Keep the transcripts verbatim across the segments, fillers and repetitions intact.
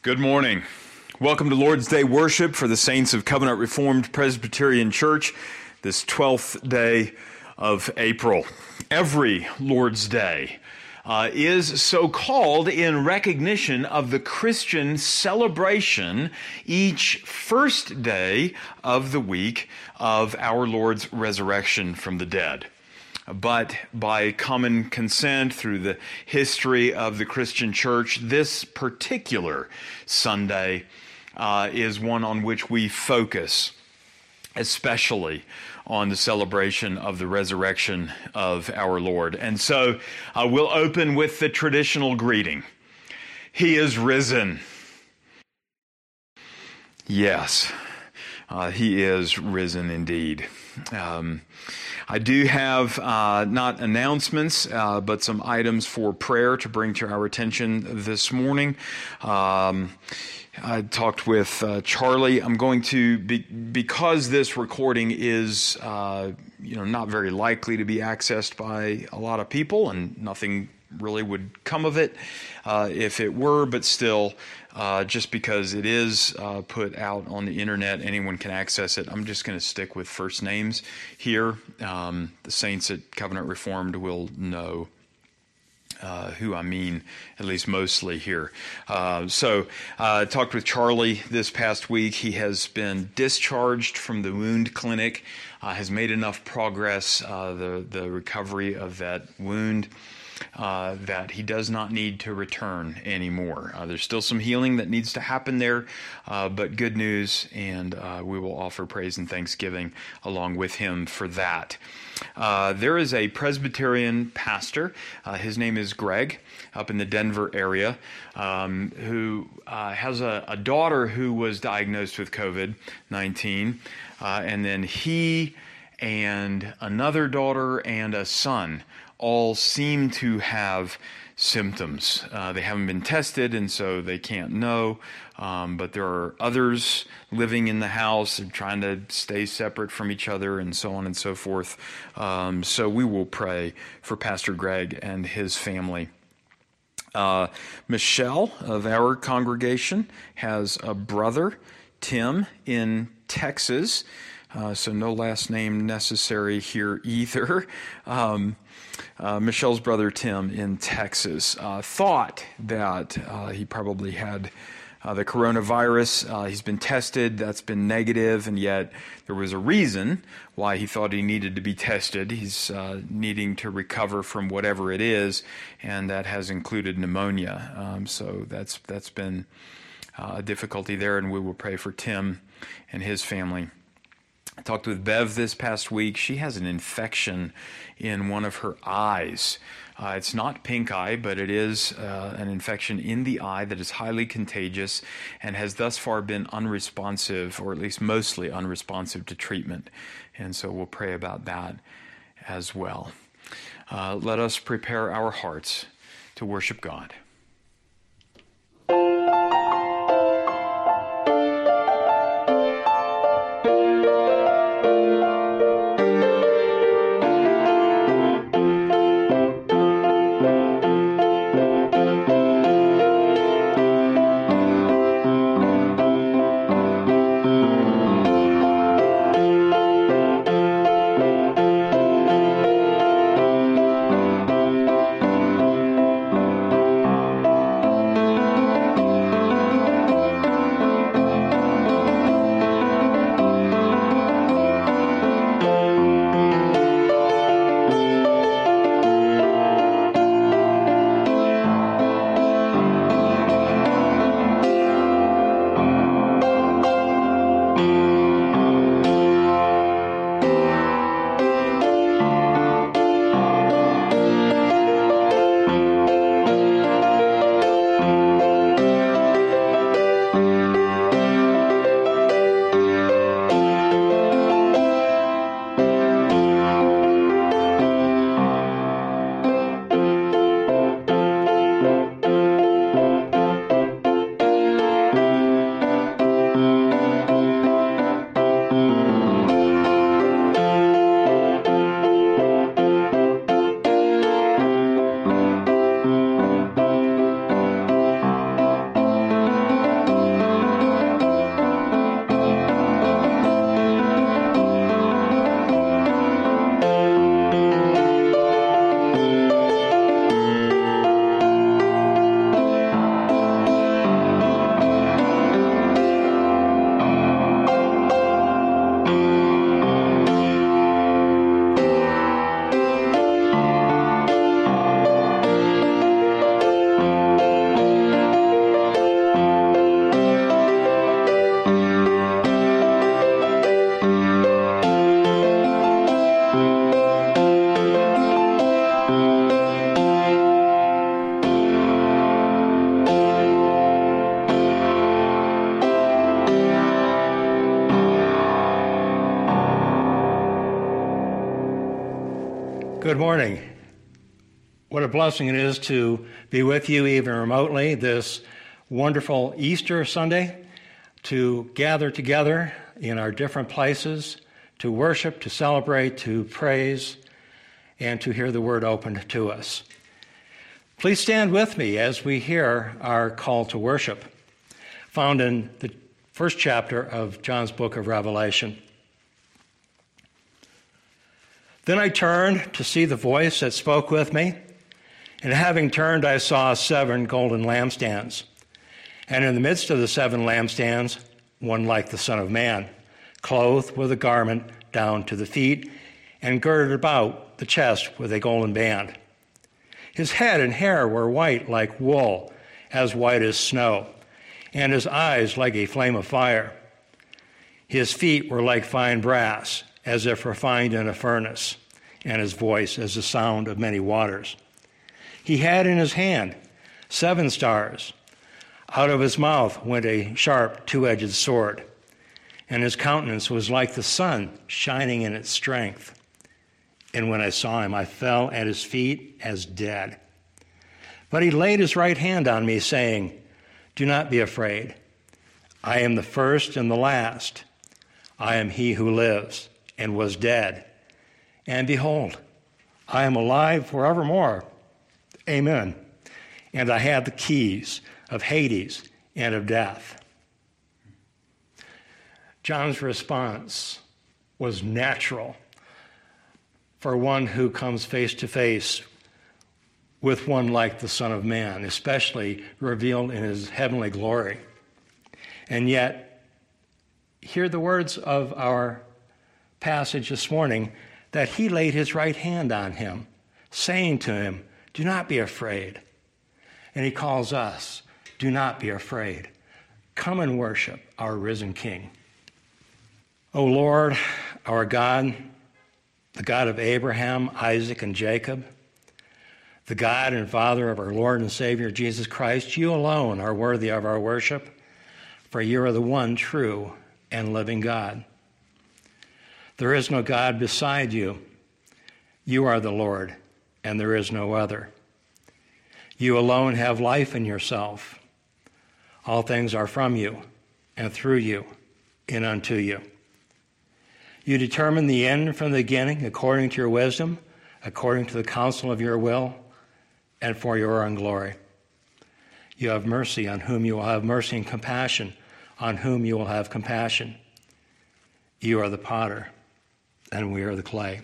Good morning. Welcome to Lord's Day worship for the saints of Covenant Reformed Presbyterian Church this twelfth day of April. Every Lord's Day uh, is so called in recognition of the Christian celebration each first day of the week of our Lord's resurrection from the dead. But by common consent through the history of the Christian church, this particular Sunday uh, is one on which we focus, especially on the celebration of the resurrection of our Lord. And so uh, we'll open with the traditional greeting. He is risen. Yes, uh, he is risen indeed. Um, I do have uh, not announcements, uh, but some items for prayer to bring to our attention this morning. Um, I talked with uh, Charlie. I'm going to, be, because this recording is, uh, you know, not very likely to be accessed by a lot of people, and nothing really would come of it uh, if it were, but still, uh, just because it is uh, put out on the internet, anyone can access it. I'm just going to stick with first names here. Um, the saints at Covenant Reformed will know Uh, who I mean, at least mostly here. Uh, so I uh, talked with Charlie this past week. He has been discharged from the wound clinic, uh, has made enough progress, uh, the, the recovery of that wound, uh, that he does not need to return anymore. Uh, there's still some healing that needs to happen there, uh, but good news, and uh, we will offer praise and thanksgiving along with him for that. Uh, there is a Presbyterian pastor, uh, his name is Greg, up in the Denver area, um, who uh, has a, a daughter who was diagnosed with covid nineteen, uh, and then he and another daughter and a son all seem to have symptoms. Uh, they haven't been tested, and so they can't know. Um, but there are others living in the house and trying to stay separate from each other, and so on and so forth. Um, so we will pray for Pastor Greg and his family. Uh, Michelle of our congregation has a brother, Tim, in Texas. Uh, so no last name necessary here either. Um, uh, Michelle's brother Tim in Texas uh, thought that uh, he probably had uh, the coronavirus. Uh, he's been tested. That's been negative, and yet there was a reason why he thought he needed to be tested. He's uh, needing to recover from whatever it is, and that has included pneumonia. Um, so that's that's been uh, a difficulty there, and we will pray for Tim and his family. I talked with Bev this past week. She has an infection in one of her eyes. Uh, it's not pink eye, but it is uh, an infection in the eye that is highly contagious and has thus far been unresponsive, or at least mostly unresponsive to treatment. And so we'll pray about that as well. Uh, let us prepare our hearts to worship God. good morning. What a blessing it is to be with you even remotely this wonderful Easter Sunday, to gather together in our different places, to worship, to celebrate, to praise, and to hear the word opened to us. Please stand with me as we hear our call to worship, found in the first chapter of John's book of Revelation. Then I turned to see the voice that spoke with me, and having turned, I saw seven golden lampstands. And in the midst of the seven lampstands, one like the Son of Man, clothed with a garment down to the feet, and girded about the chest with a golden band. His head and hair were white like wool, as white as snow, and his eyes like a flame of fire. His feet were like fine brass, as if refined in a furnace, and his voice as the sound of many waters. He had in his hand seven stars. Out of his mouth went a sharp two-edged sword, and his countenance was like the sun shining in its strength. And when I saw him, I fell at his feet as dead. But he laid his right hand on me, saying, "Do not be afraid. I am the first and the last. I am he who lives and was dead. And behold, I am alive forevermore. Amen. And I have the keys of Hades and of death." John's response was natural for one who comes face to face with one like the Son of Man, especially revealed in his heavenly glory. And yet, hear the words of our passage this morning, that he laid his right hand on him, saying to him, "Do not be afraid." And he calls us, "Do not be afraid. Come and worship our risen King." O Lord, our God, the God of Abraham, Isaac, and Jacob, the God and Father of our Lord and Savior Jesus Christ, you alone are worthy of our worship, for you are the one true and living God. There is no God beside you. You are the Lord, and there is no other. You alone have life in yourself. All things are from you, and through you, and unto you. You determine the end from the beginning according to your wisdom, according to the counsel of your will, and for your own glory. You have mercy on whom you will have mercy, and compassion on whom you will have compassion. You are the potter, and we are the clay.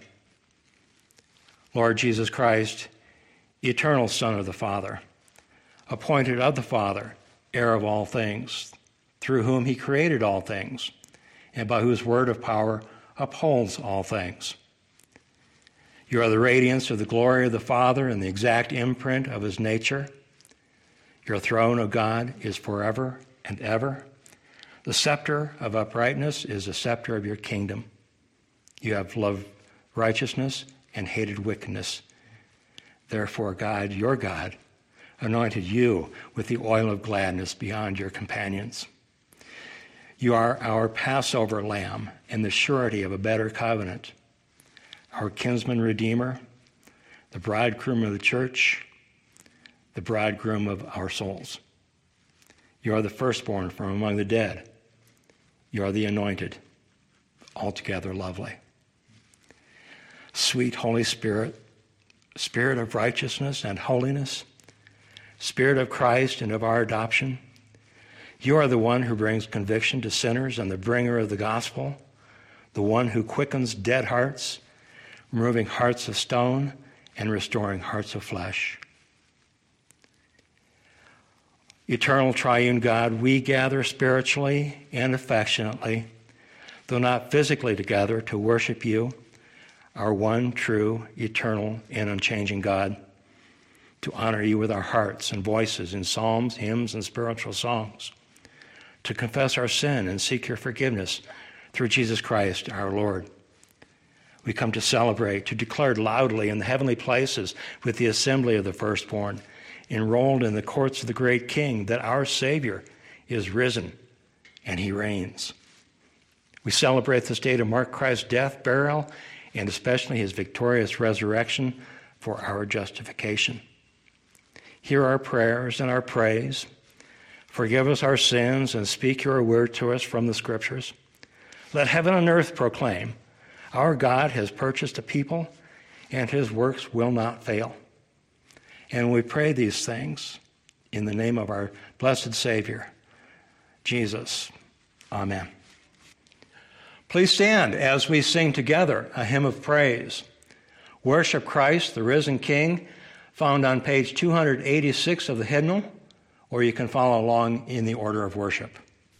Lord Jesus Christ, eternal Son of the Father, appointed of the Father, heir of all things, through whom he created all things, and by whose word of power upholds all things. You are the radiance of the glory of the Father and the exact imprint of his nature. Your throne, O God, is forever and ever. The scepter of uprightness is the scepter of your kingdom. You have loved righteousness and hated wickedness. Therefore, God, your God, anointed you with the oil of gladness beyond your companions. You are our Passover lamb and the surety of a better covenant, our kinsman redeemer, the bridegroom of the church, the bridegroom of our souls. You are the firstborn from among the dead. You are the anointed, altogether lovely. Sweet Holy Spirit, Spirit of righteousness and holiness, Spirit of Christ and of our adoption, you are the one who brings conviction to sinners and the bringer of the gospel, the one who quickens dead hearts, removing hearts of stone and restoring hearts of flesh. Eternal triune God, we gather spiritually and affectionately, though not physically together, to worship you, our one true, eternal, and unchanging God, to honor you with our hearts and voices in psalms, hymns, and spiritual songs, to confess our sin and seek your forgiveness through Jesus Christ our Lord. We come to celebrate, to declare loudly in the heavenly places with the assembly of the firstborn, enrolled in the courts of the great King, that our Savior is risen and he reigns. We celebrate this day to mark Christ's death, burial, and especially his victorious resurrection for our justification. Hear our prayers and our praise. Forgive us our sins and speak your word to us from the Scriptures. Let heaven and earth proclaim, our God has purchased a people, and his works will not fail. And we pray these things in the name of our blessed Savior, Jesus. Amen. Please stand as we sing together a hymn of praise. Worship Christ, the risen King, found on page two eighty-six of the hymnal, or you can follow along in the order of worship.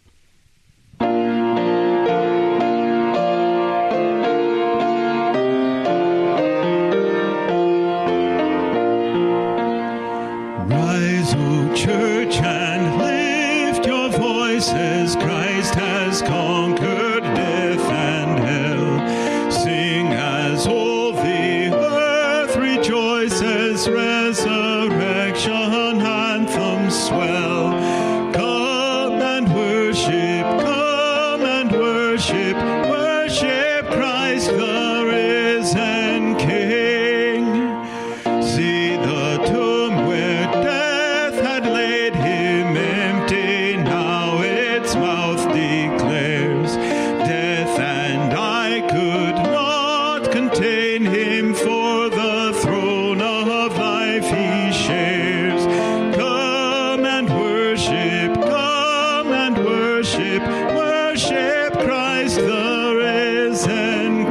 Rise, O church, and lift your voices. Christ has conquered death and hell. Sing as all the earth rejoices. Resurrection anthems swell. Come and worship, come and worship. Worship Christ the risen King. See the tomb where death had laid him empty, now its mouth declares, death and I could not contain him, for the throne of life he shares. Come and worship, come and worship, worship Christ the risen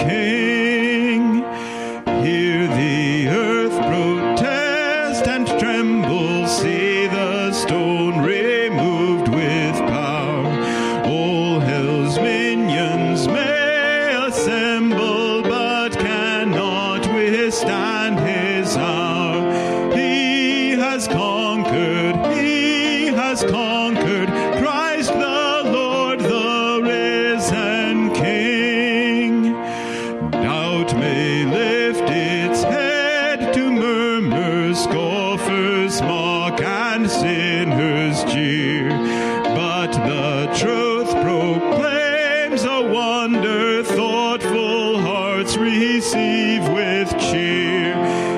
King. Hear the earth protest and tremble, see the stone removed with power. All hell's minions may assemble, but cannot withstand his hour. He has conquered, he has conquered, Christ the Lord, the risen King. Doubt may lift its head to murmur, scoffers mock and sinners jeer, but the truth proclaims a wonder, thoughtful hearts receive with cheer.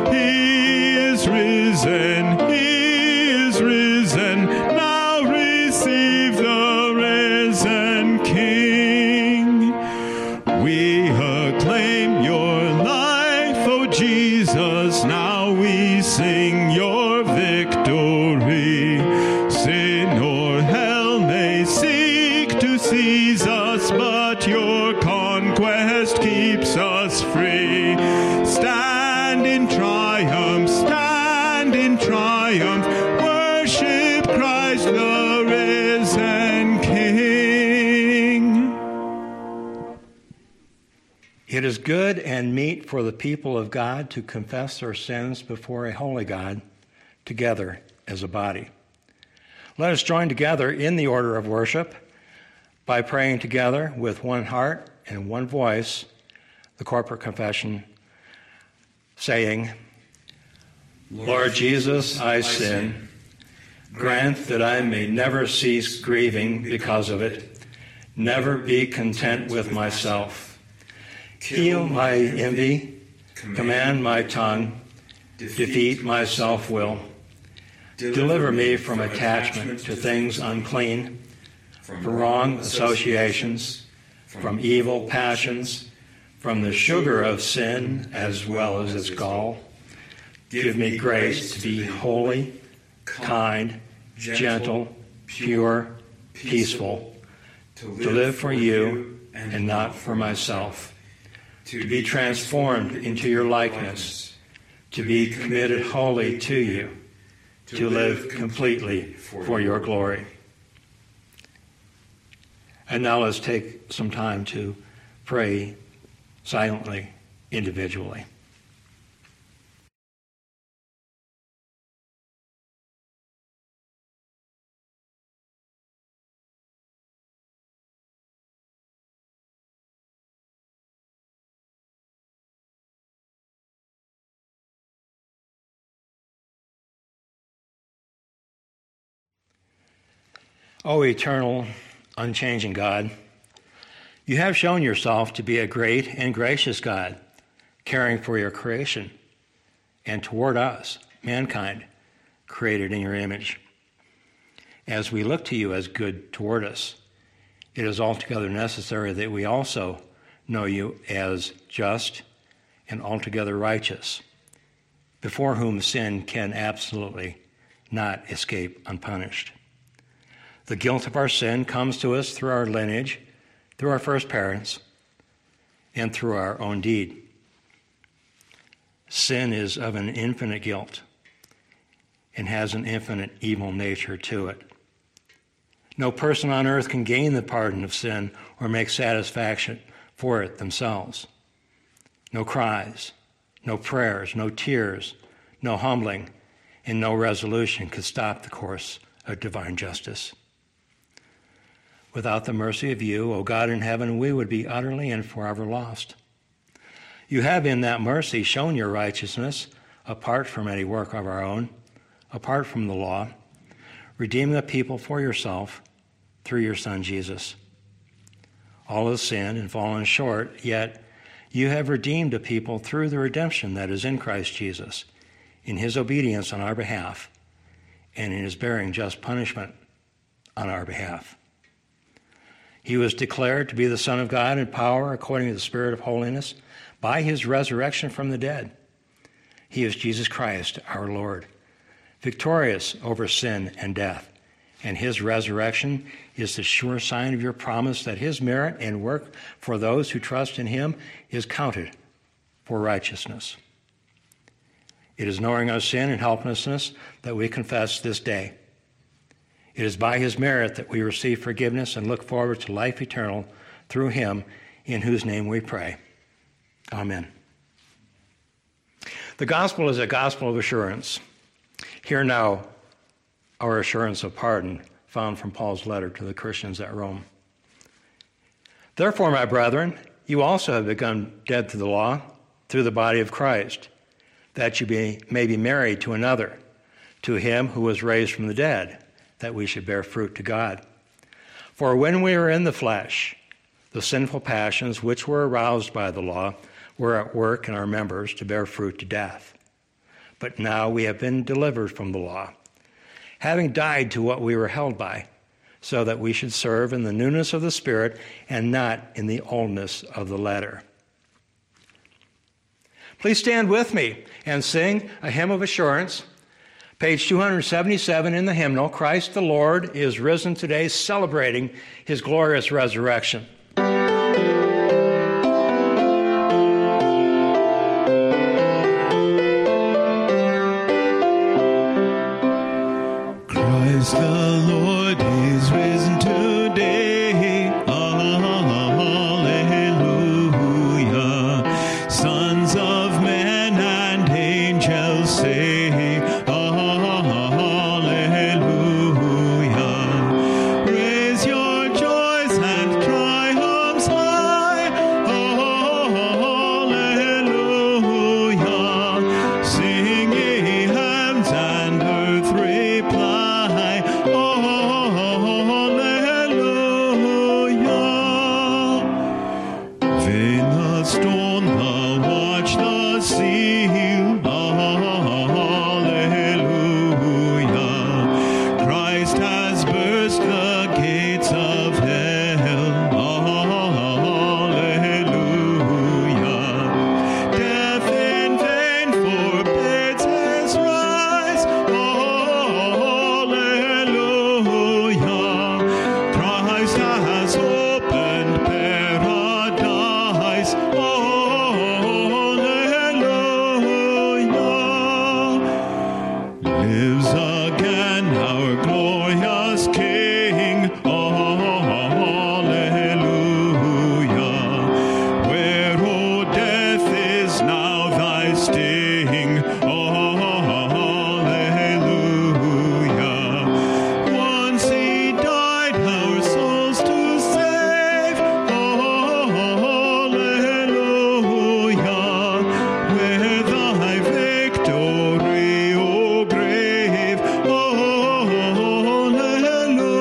He is risen, he is risen, now receive the risen King. We acclaim your life, O Jesus, now we sing your victory. Sin or hell may seek to seize us, but your conquest keeps us free. Stand in triumph, stand in triumph, worship Christ the risen King. It is good and meet for the people of God to confess their sins before a holy God together as a body. Let us join together in the order of worship by praying together with one heart and one voice the corporate confession, saying, Lord Jesus, I sin. Grant that I may never cease grieving because of it, never be content with myself. Heal my envy, command my tongue, defeat my self-will. Deliver me from attachment to things unclean, from wrong associations, from evil passions, from the sugar of sin as well as its gall. Give me grace to be holy, kind, gentle, pure, peaceful, to live for you and not for myself, to be transformed into your likeness, to be committed wholly to you, to live completely for your glory. And now let's take some time to pray silently, individually. O eternal, unchanging God, you have shown yourself to be a great and gracious God, caring for your creation. and toward us, mankind, created in your image. As we look to you as good toward us, it is altogether necessary that we also know you as just and altogether righteous, before whom sin can absolutely not escape unpunished. The guilt of our sin comes to us through our lineage, through our first parents, and through our own deed. Sin is of an infinite guilt and has an infinite evil nature to it. No person on earth can gain the pardon of sin or make satisfaction for it themselves. No cries, no prayers, no tears, no humbling, and no resolution could stop the course of divine justice. Without the mercy of you, O God in heaven, we would be utterly and forever lost. You have in that mercy shown your righteousness apart from any work of our own, apart from the law, redeeming the people for yourself through your Son Jesus. All have sinned and fallen short, yet you have redeemed a people through the redemption that is in Christ Jesus, in his obedience on our behalf, and in his bearing just punishment on our behalf. He was declared to be the Son of God in power according to the Spirit of holiness by his resurrection from the dead. He is Jesus Christ, our Lord, victorious over sin and death, and his resurrection is the sure sign of your promise that his merit and work for those who trust in him is counted for righteousness. It is knowing our sin and helplessness that we confess this day. It is by his merit that we receive forgiveness and look forward to life eternal through him, in whose name we pray. Amen. The gospel is a gospel of assurance. Hear now our assurance of pardon found from Paul's letter to the Christians at Rome. Therefore, my brethren, you also have become dead to the law through the body of Christ, that you be, may be married to another, to him who was raised from the dead, that we should bear fruit to God. For when we were in the flesh, the sinful passions which were aroused by the law were at work in our members to bear fruit to death. But now we have been delivered from the law, having died to what we were held by, so that we should serve in the newness of the Spirit and not in the oldness of the letter. Please stand with me and sing a hymn of assurance. Page two seventy-seven in the hymnal, Christ the Lord is risen today, celebrating his glorious resurrection. Christ the Lord is risen today. Hallelujah. Sons of men and angels sing. Hallelujah.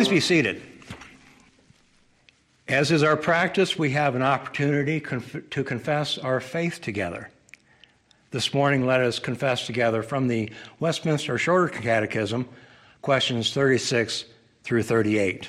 Please be seated. As is our practice, we have an opportunity conf- to confess our faith together. This morning, let us confess together from the Westminster Shorter Catechism, questions thirty-six through thirty-eight.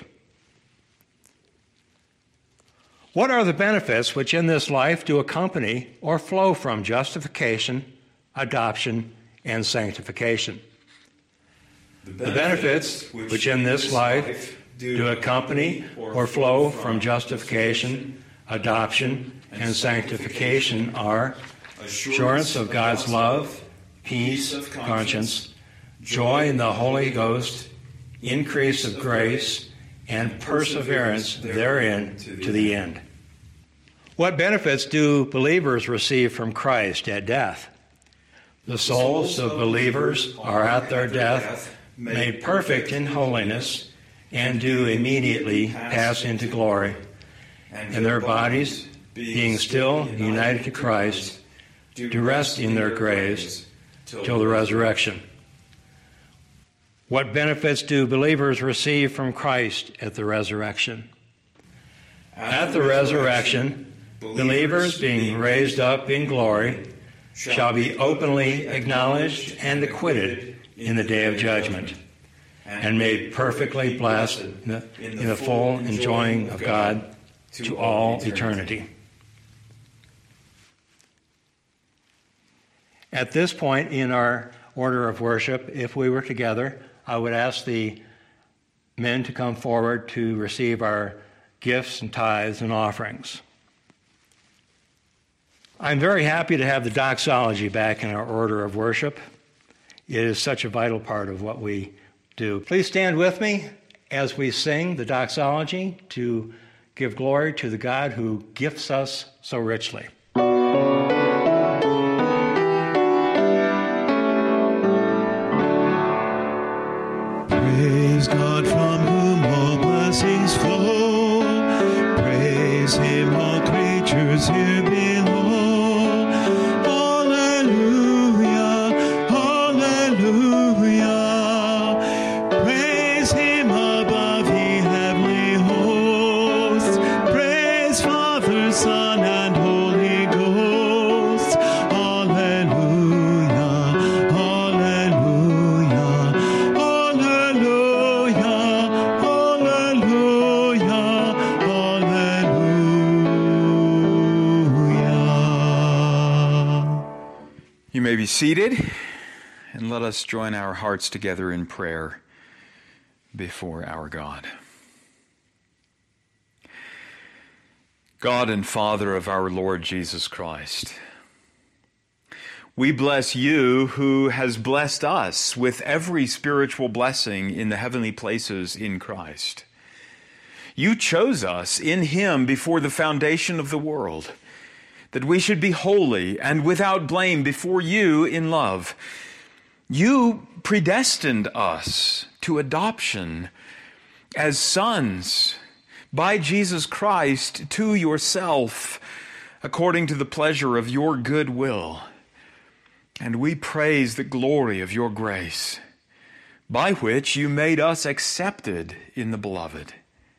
What are the benefits which in this life do accompany or flow from justification, adoption, and sanctification? The benefits which in this life do accompany or flow from justification, adoption, and sanctification are assurance of God's love, peace of conscience, joy in the Holy Ghost, increase of grace, and perseverance therein to the end. What benefits do believers receive from Christ at death? The souls of believers are at their death made perfect in holiness and do immediately pass into glory, and their bodies, being still united to Christ, do rest in their graves till the resurrection. What benefits do believers receive from Christ at the resurrection? At the resurrection, believers being raised up in glory shall be openly acknowledged and acquitted in the day of judgment, and made perfectly blessed in the full enjoying of God to all eternity. At this point in our order of worship, if we were together, I would ask the men to come forward to receive our gifts and tithes and offerings. I'm very happy to have the doxology back in our order of worship. It is such a vital part of what we do. Please stand with me as we sing the doxology to give glory to the God who gifts us so richly. Praise God from whom all blessings flow. Praise Him, all creatures here below. Hallelujah, hallelujah. Praise Him above, ye heavenly hosts. Praise Father, Son, and Holy Ghost. Hallelujah, hallelujah. You may be seated, and let us join our hearts together in prayer before our God. God and Father of our Lord Jesus Christ, we bless you who has blessed us with every spiritual blessing in the heavenly places in Christ. You chose us in Him before the foundation of the world, that we should be holy and without blame before you in love. You predestined us to adoption as sons by Jesus Christ to yourself, according to the pleasure of your good will. And we praise the glory of your grace, by which you made us accepted in the Beloved.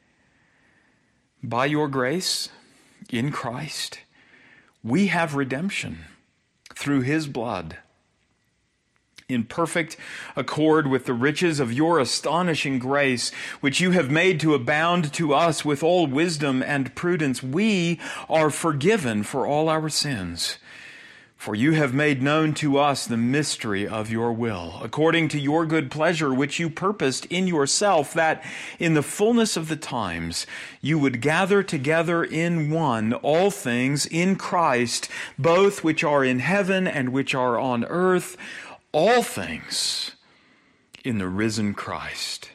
By your grace, in Christ, we have redemption through His blood, in perfect accord with the riches of your astonishing grace, which you have made to abound to us with all wisdom and prudence. We are forgiven for all our sins. For you have made known to us the mystery of your will, according to your good pleasure, which you purposed in yourself, that in the fullness of the times you would gather together in one all things in Christ, both which are in heaven and which are on earth, all things in the risen Christ.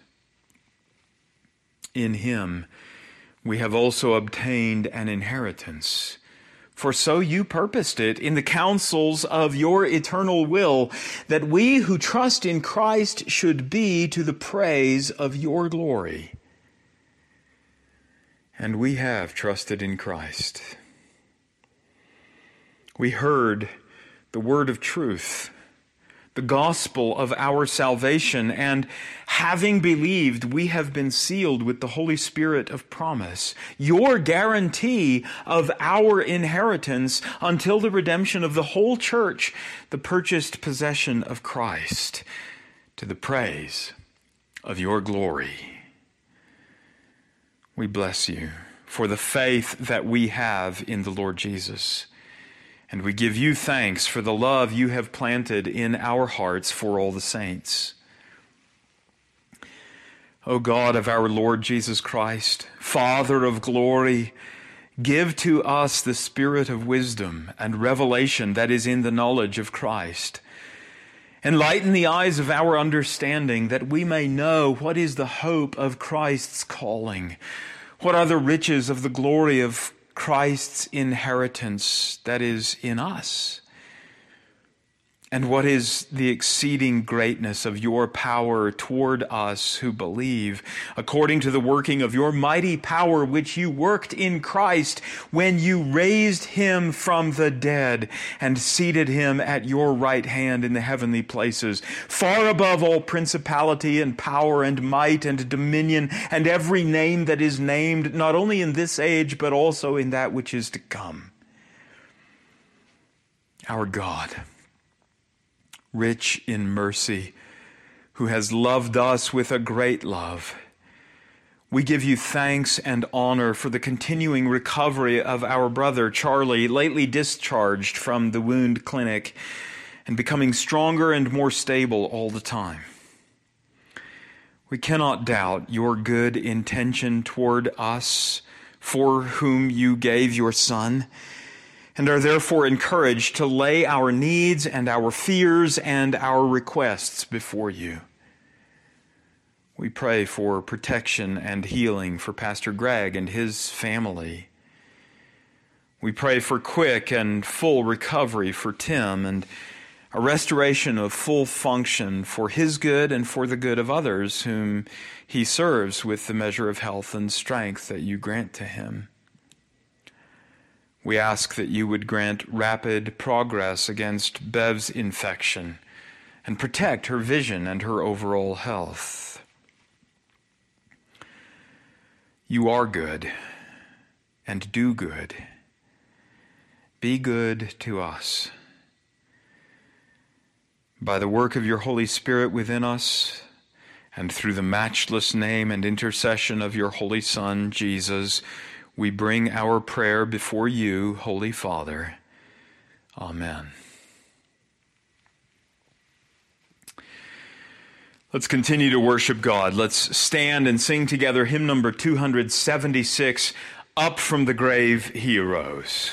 In Him we have also obtained an inheritance, for so you purposed it in the counsels of your eternal will, that we who trust in Christ should be to the praise of your glory. And we have trusted in Christ. We heard the word of truth, the gospel of our salvation, and having believed, we have been sealed with the Holy Spirit of promise, your guarantee of our inheritance until the redemption of the whole church, the purchased possession of Christ, to the praise of your glory. We bless you for the faith that we have in the Lord Jesus. And we give you thanks for the love you have planted in our hearts for all the saints. O God of our Lord Jesus Christ, Father of glory, give to us the spirit of wisdom and revelation that is in the knowledge of Christ. Enlighten the eyes of our understanding that we may know what is the hope of Christ's calling, what are the riches of the glory of Christ's inheritance that is in us, and what is the exceeding greatness of your power toward us who believe, according to the working of your mighty power which you worked in Christ when you raised him from the dead and seated him at your right hand in the heavenly places, far above all principality and power and might and dominion and every name that is named, not only in this age but also in that which is to come. Our God, rich in mercy, who has loved us with a great love, we give you thanks and honor for the continuing recovery of our brother Charlie, lately discharged from the wound clinic and becoming stronger and more stable all the time. We cannot doubt your good intention toward us, for whom you gave your Son, and are therefore encouraged to lay our needs and our fears and our requests before you. We pray for protection and healing for Pastor Greg and his family. We pray for quick and full recovery for Tim and a restoration of full function for his good and for the good of others whom he serves with the measure of health and strength that you grant to him. We ask that you would grant rapid progress against Bev's infection and protect her vision and her overall health. You are good and do good. Be good to us. By the work of your Holy Spirit within us, and through the matchless name and intercession of your Holy Son, Jesus, we bring our prayer before you, Holy Father. Amen. Let's continue to worship God. Let's stand and sing together hymn number two hundred seventy-six, Up from the Grave He Arose.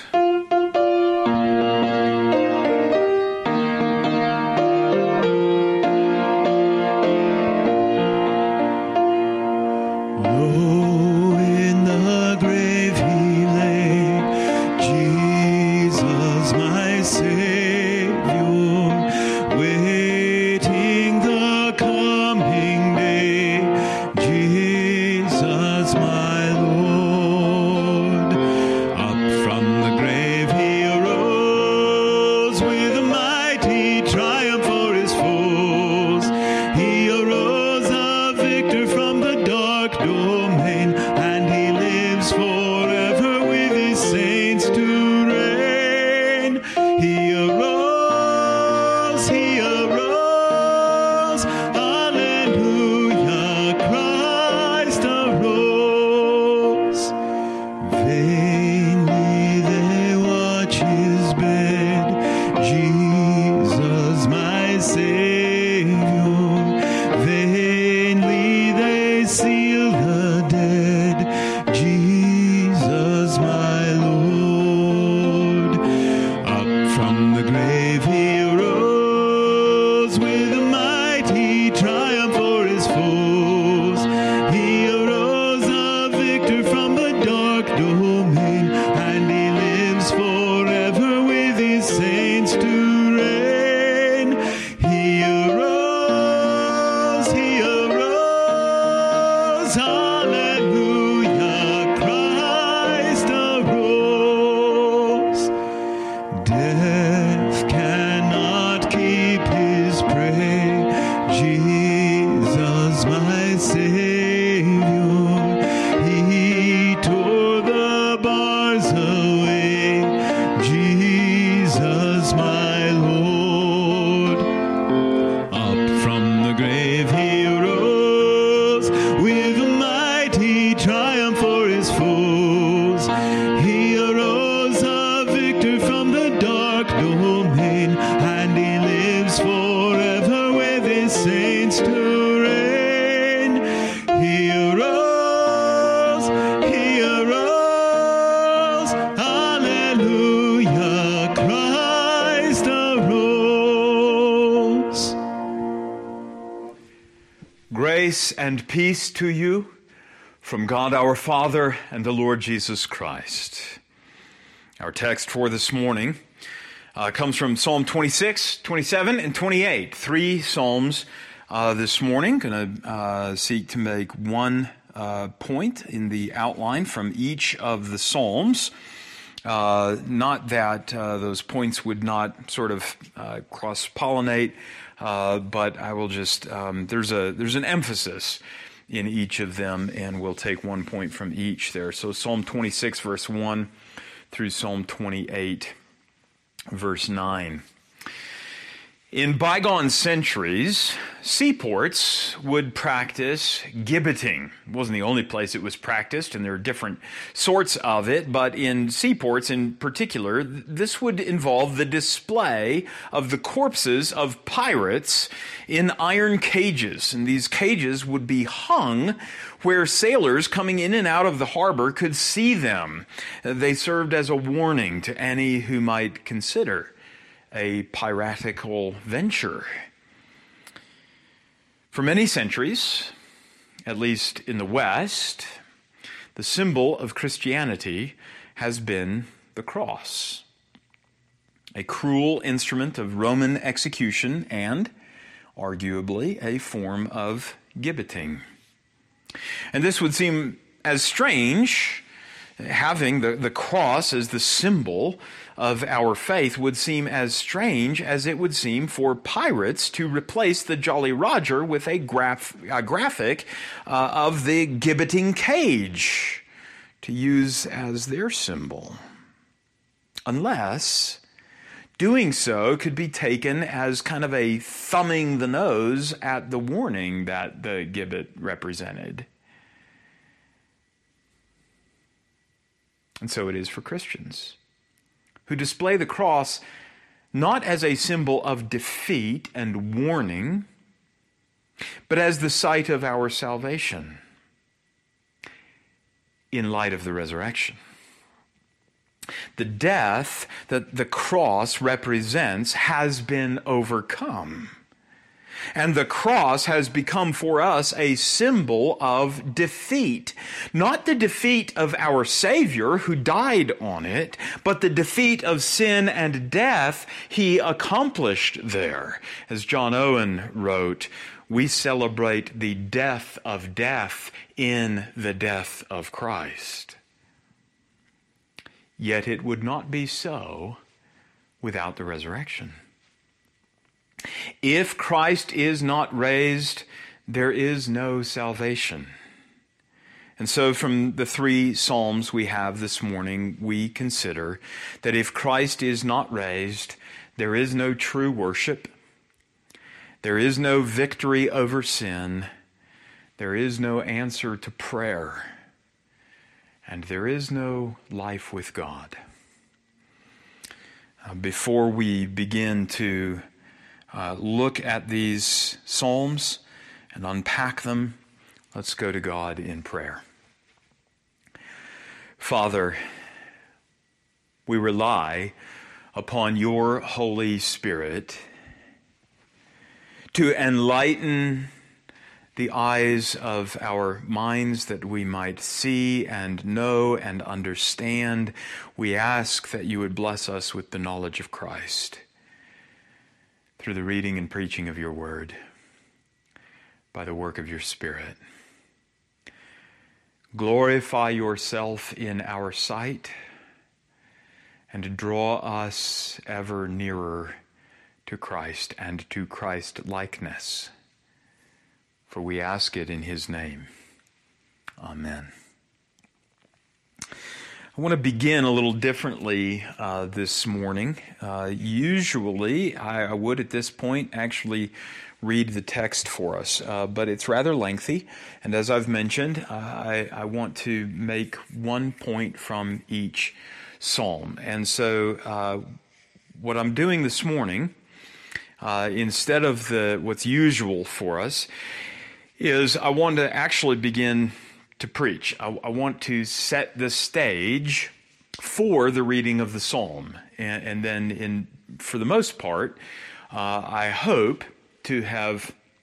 Grace and peace to you from God our Father and the Lord Jesus Christ. Our text for this morning uh, comes from Psalm twenty-six, twenty-seven, and twenty-eight. Three psalms uh, this morning. Going to uh, seek to make one uh, point in the outline from each of the psalms. Uh, not that uh, those points would not sort of uh, cross-pollinate, uh, but I will just, um, there's a there's an emphasis in each of them, and we'll take one point from each there. So Psalm twenty-six, verse one, through Psalm twenty-eight, verse nine. In bygone centuries, seaports would practice gibbeting. It wasn't the only place it was practiced, and there are different sorts of it, but in seaports in particular, this would involve the display of the corpses of pirates in iron cages. And these cages would be hung where sailors coming in and out of the harbor could see them. They served as a warning to any who might consider a piratical venture. For many centuries, at least in the West, the symbol of Christianity has been the cross, a cruel instrument of Roman execution and, arguably, a form of gibbeting. And this would seem as strange, having the, the cross as the symbol of our faith would seem as strange as it would seem for pirates to replace the Jolly Roger with a, graph, a graphic uh, of the gibbeting cage to use as their symbol. Unless doing so could be taken as kind of a thumbing the nose at the warning that the gibbet represented. And so it is for Christians, who display the cross not as a symbol of defeat and warning, but as the site of our salvation in light of the resurrection. The death that the cross represents has been overcome. And the cross has become for us a symbol of defeat. Not the defeat of our Savior who died on it, but the defeat of sin and death he accomplished there. As John Owen wrote, we celebrate the death of death in the death of Christ. Yet it would not be so without the resurrection. If Christ is not raised, there is no salvation. And so from the three Psalms we have this morning, we consider that if Christ is not raised, there is no true worship, there is no victory over sin, there is no answer to prayer, and there is no life with God. Uh, before we begin to Uh, look at these psalms and unpack them, let's go to God in prayer. Father, we rely upon your Holy Spirit to enlighten the eyes of our minds that we might see and know and understand. We ask that you would bless us with the knowledge of Christ through the reading and preaching of your word, by the work of your Spirit. Glorify yourself in our sight and draw us ever nearer to Christ and to Christ likeness. For we ask it in his name. Amen. I want to begin a little differently uh, this morning. Uh, usually, I, I would at this point actually read the text for us, uh, but it's rather lengthy. And as I've mentioned, uh, I, I want to make one point from each psalm. And so uh, what I'm doing this morning, uh, instead of the what's usual for us, is I want to actually begin to preach. I, I want to set the stage for the reading of the psalm. And, and then, in for the most part, uh, I hope to have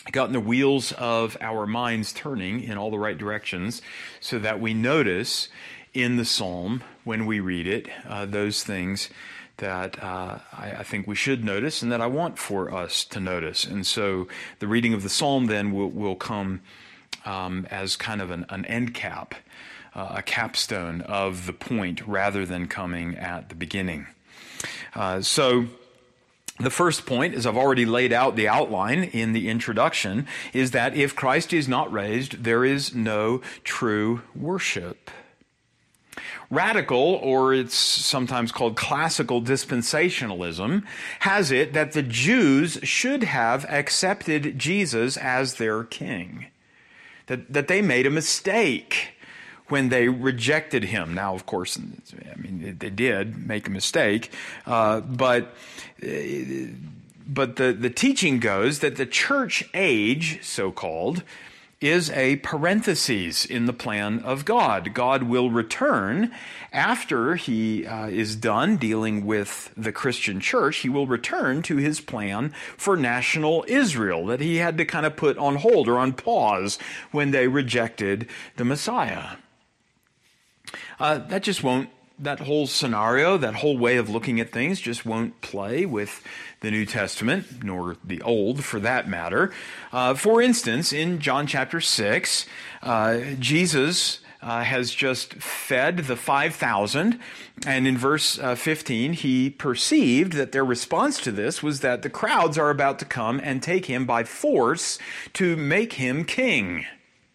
gotten the wheels of our minds turning in all the right directions so that we notice in the psalm, when we read it, uh, those things that uh, I, I think we should notice and that I want for us to notice. And so the reading of the psalm then will, will come um, as kind of an, an end cap, uh, a capstone of the point rather than coming at the beginning. Uh, so the first point, as I've already laid out the outline in the introduction, is that if Christ is not raised, there is no true worship. Radical, or it's sometimes called classical dispensationalism, has it that the Jews should have accepted Jesus as their king, that, that they made a mistake when they rejected him. Now, of course, I mean, they did make a mistake, uh, but but the, the teaching goes that the church age, so-called, is a parenthesis in the plan of God. God will return after he uh, is done dealing with the Christian church. He will return to his plan for national Israel that he had to kind of put on hold or on pause when they rejected the Messiah. Uh, that just won't, that whole scenario, that whole way of looking at things just won't play with the New Testament, nor the Old for that matter. Uh, for instance, in John chapter six, uh, Jesus uh, has just fed the five thousand, and in verse uh, fifteen, he perceived that their response to this was that the crowds are about to come and take him by force to make him king.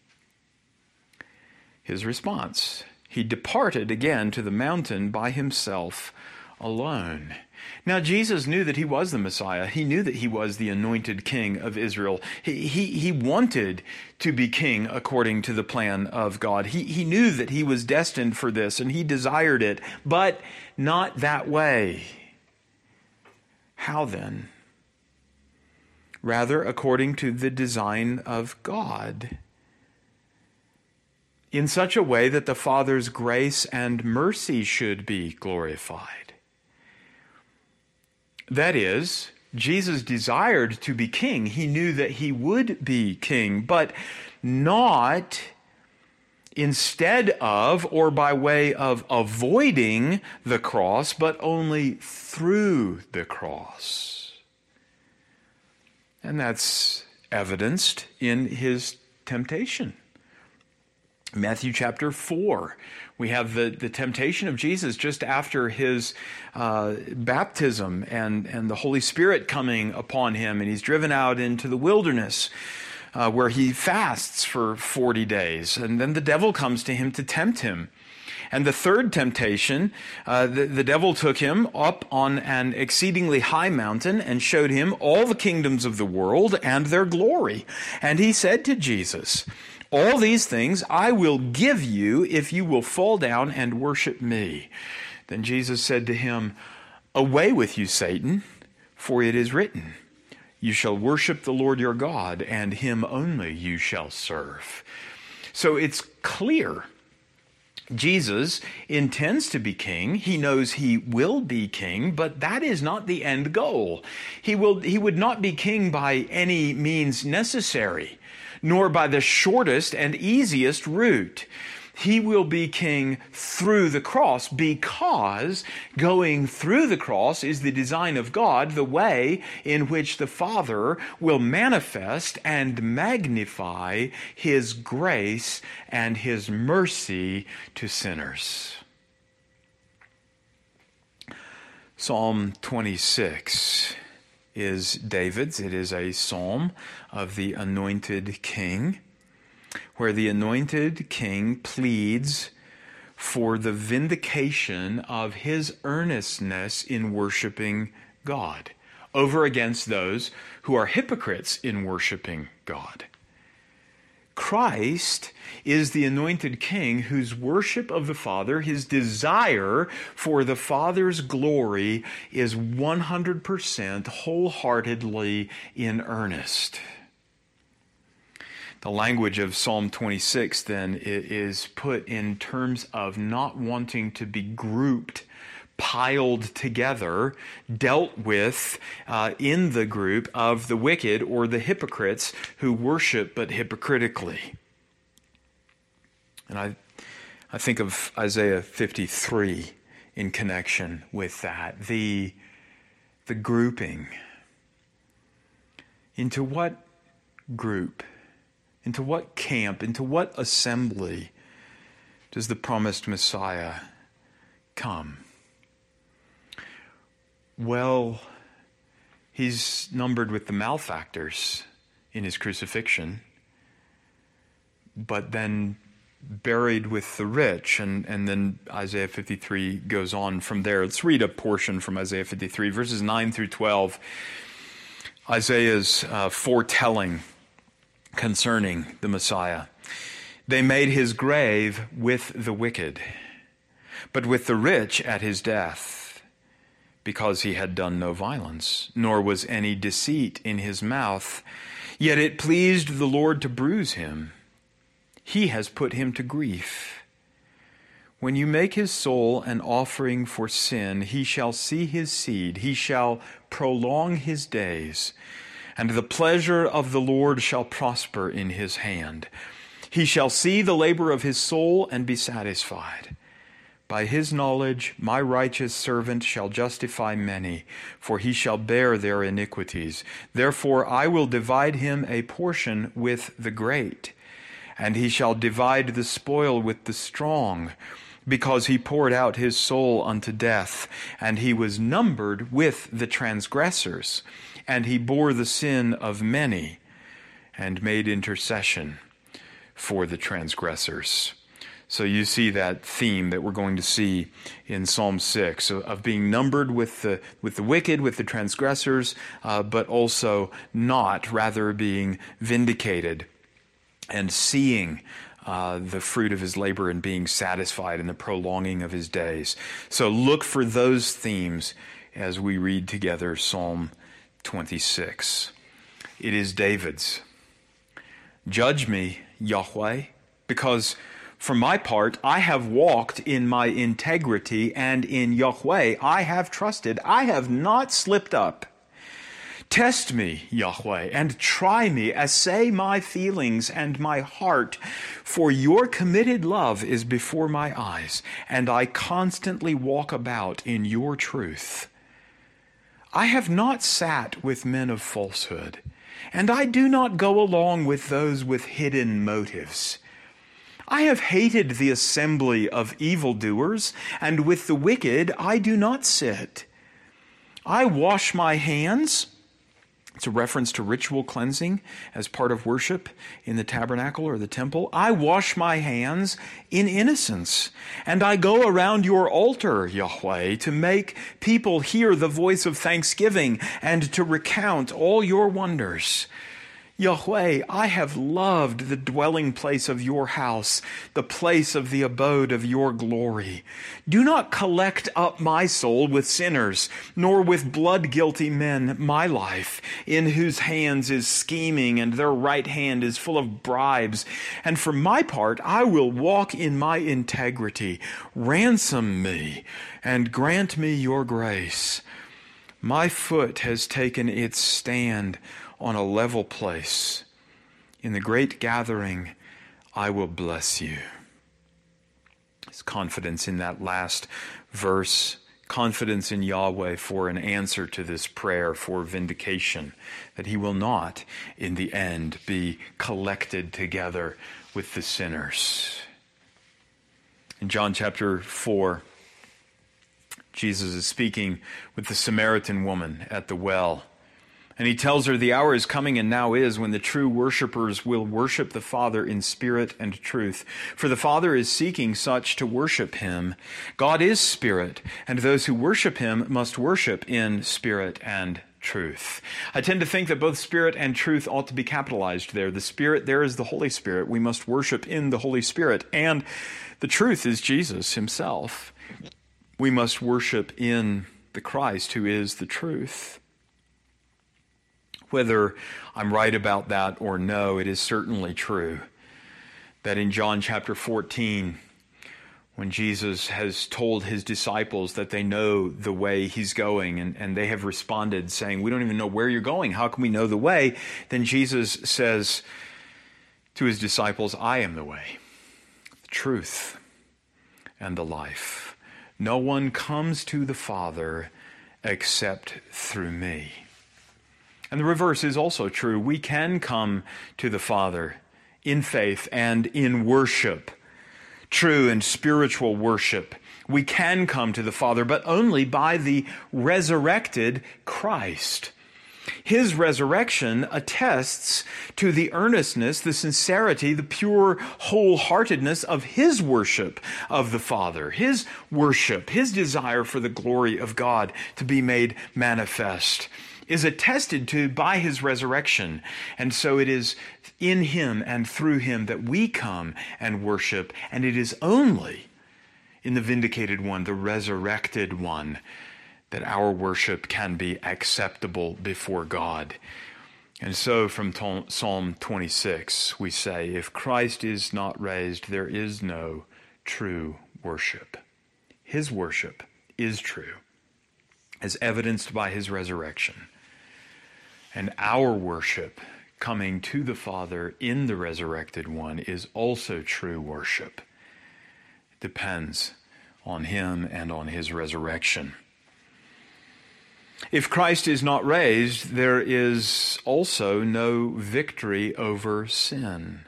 His response: he departed again to the mountain by himself alone. Now, Jesus knew that he was the Messiah. He knew that he was the anointed king of Israel. He, he, he wanted to be king according to the plan of God. He, he knew that he was destined for this, and he desired it, but not that way. How then? Rather, according to the design of God, in such a way that the Father's grace and mercy should be glorified. That is, Jesus desired to be king. He knew that he would be king, but not instead of or by way of avoiding the cross, but only through the cross. And that's evidenced in his temptation. Matthew chapter four, we have the, the temptation of Jesus just after his uh, baptism and, and the Holy Spirit coming upon him, and he's driven out into the wilderness uh, where he fasts for forty days. And then the devil comes to him to tempt him. And the third temptation, uh, the, the devil took him up on an exceedingly high mountain and showed him all the kingdoms of the world and their glory. And he said to Jesus, "All these things I will give you if you will fall down and worship me." Then Jesus said to him, "Away with you, Satan, for it is written, you shall worship the Lord your God, and him only you shall serve." So it's clear Jesus intends to be king. He knows he will be king, but that is not the end goal. He will, he would not be king by any means necessary, nor by the shortest and easiest route. He will be king through the cross, because going through the cross is the design of God, the way in which the Father will manifest and magnify his grace and his mercy to sinners. Psalm twenty-six is David's. It is a psalm of the anointed king, where the anointed king pleads for the vindication of his earnestness in worshiping God over against those who are hypocrites in worshiping God. Christ is the anointed king whose worship of the Father, his desire for the Father's glory, is one hundred percent wholeheartedly in earnest. The language of Psalm twenty-six, then, is put in terms of not wanting to be grouped piled together, dealt with uh, in the group of the wicked or the hypocrites who worship but hypocritically. And I, I think of Isaiah fifty-three in connection with that, the, the grouping. Into what group, into what camp, into what assembly does the promised Messiah come? Well, he's numbered with the malefactors in his crucifixion, but then buried with the rich. And, and then Isaiah fifty-three goes on from there. Let's read a portion from Isaiah fifty-three, verses nine through twelve. Isaiah's uh, foretelling concerning the Messiah. They made his grave with the wicked, but with the rich at his death, because he had done no violence, nor was any deceit in his mouth. Yet it pleased the Lord to bruise him. He has put him to grief. When you make his soul an offering for sin, he shall see his seed, he shall prolong his days, and the pleasure of the Lord shall prosper in his hand. He shall see the labor of his soul and be satisfied. By his knowledge my righteous servant shall justify many, for he shall bear their iniquities. Therefore I will divide him a portion with the great, and he shall divide the spoil with the strong, because he poured out his soul unto death, and he was numbered with the transgressors, and he bore the sin of many, and made intercession for the transgressors. So you see that theme that we're going to see in Psalm six, of, of being numbered with the with the wicked, with the transgressors, uh, but also not, rather being vindicated and seeing Uh, the fruit of his labor and being satisfied in the prolonging of his days. So look for those themes as we read together Psalm twenty-six. It is David's. Judge me, Yahweh, because for my part I have walked in my integrity, and in Yahweh I have trusted. I have not slipped up. Test me, Yahweh, and try me, assay my feelings and my heart, for your committed love is before my eyes, and I constantly walk about in your truth. I have not sat with men of falsehood, and I do not go along with those with hidden motives. I have hated the assembly of evildoers, and with the wicked I do not sit. I wash my hands. It's a reference to ritual cleansing as part of worship in the tabernacle or the temple. I wash my hands in innocence, and I go around your altar, Yahweh, to make people hear the voice of thanksgiving and to recount all your wonders. Yahweh, I have loved the dwelling place of your house, the place of the abode of your glory. Do not collect up my soul with sinners, nor with blood-guilty men my life, in whose hands is scheming and their right hand is full of bribes. And for my part, I will walk in my integrity. Ransom me and grant me your grace. My foot has taken its stand on a level place. In the great gathering, I will bless you. His confidence in that last verse, confidence in Yahweh for an answer to this prayer for vindication, that he will not, in the end, be collected together with the sinners. In John chapter four, Jesus is speaking with the Samaritan woman at the well. And he tells her the hour is coming and now is when the true worshipers will worship the Father in spirit and truth. For the Father is seeking such to worship him. God is spirit, and those who worship him must worship in spirit and truth. I tend to think that both spirit and truth ought to be capitalized there. The Spirit there is the Holy Spirit. We must worship in the Holy Spirit. And the truth is Jesus himself. We must worship in the Christ who is the truth. Whether I'm right about that or no, it is certainly true that in John chapter fourteen, when Jesus has told his disciples that they know the way he's going, and, and they have responded saying, we don't even know where you're going. How can we know the way? Then Jesus says to his disciples, I am the way, the truth, and the life. No one comes to the Father except through me. And the reverse is also true. We can come to the Father in faith and in worship, true and spiritual worship. We can come to the Father, but only by the resurrected Christ. His resurrection attests to the earnestness, the sincerity, the pure wholeheartedness of his worship of the Father, his worship, his desire for the glory of God to be made manifest is attested to by his resurrection. And so it is in him and through him that we come and worship. And it is only in the vindicated one, the resurrected one, that our worship can be acceptable before God. And so from Psalm twenty-six, we say, if Christ is not raised, there is no true worship. His worship is true, as evidenced by his resurrection. And our worship, coming to the Father in the resurrected one, is also true worship. It depends on him and on his resurrection. If Christ is not raised, there is also no victory over sin.